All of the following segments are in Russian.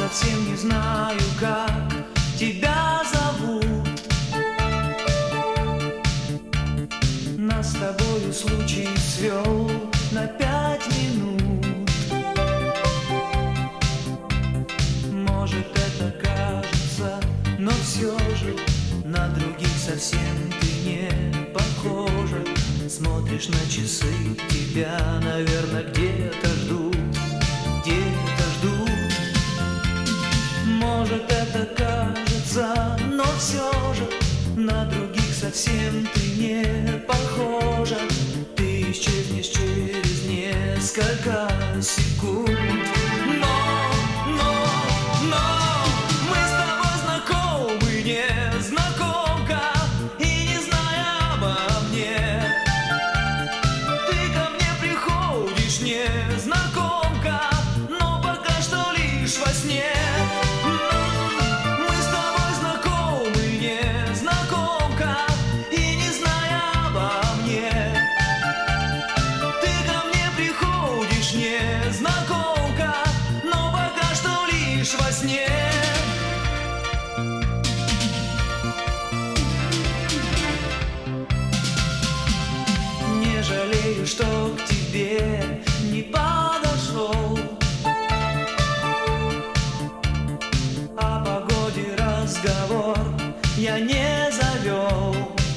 совсем не знаю, как тебя зовут. Нас с тобою случай свел на 5 минут. Может, это кажется, но все же на других совсем ты не похожа. Смотришь на часы, тебя, наверное, где-то ждут, где-то ждут. Может, это кажется, но все же на других совсем ты не похожа. Ты исчезнешь через несколько секунд. Но мы с тобой знакомы, незнакомка, и не зная обо мне, ты ко мне приходишь, незнакомка, но пока что лишь во сне. Мы с тобой знакомы, незнакомка, и не зная обо мне, ты ко мне приходишь, незнакомка, но пока что лишь во сне. Не жалею, что к тебе не подошел, о погоде разговор я не завел.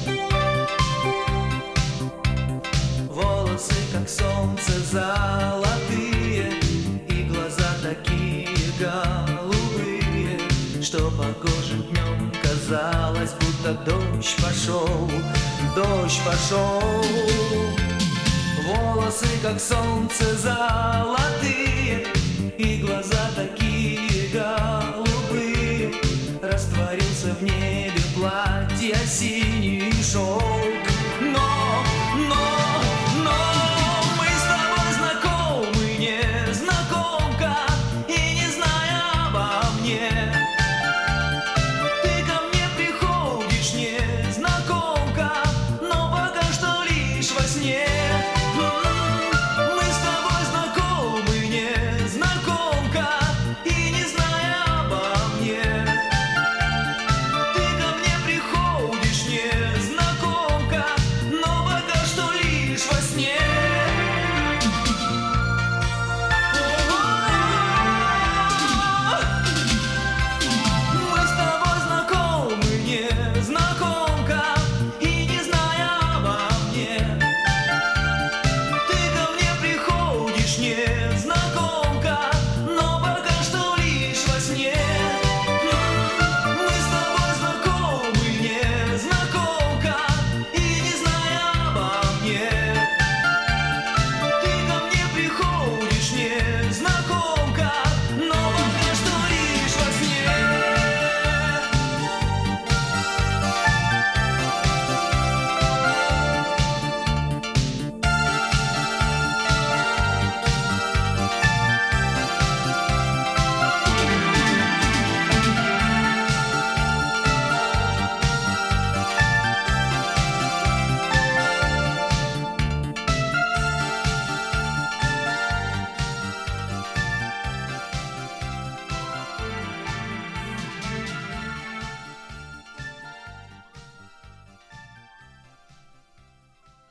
Волосы, как солнце, золотые, и глаза такие голубые, что погожим днем казалось, будто дождь пошел, дождь пошел. Волосы, как солнце, золотые, и глаза такие голубые, растворился в небе платье синий шел.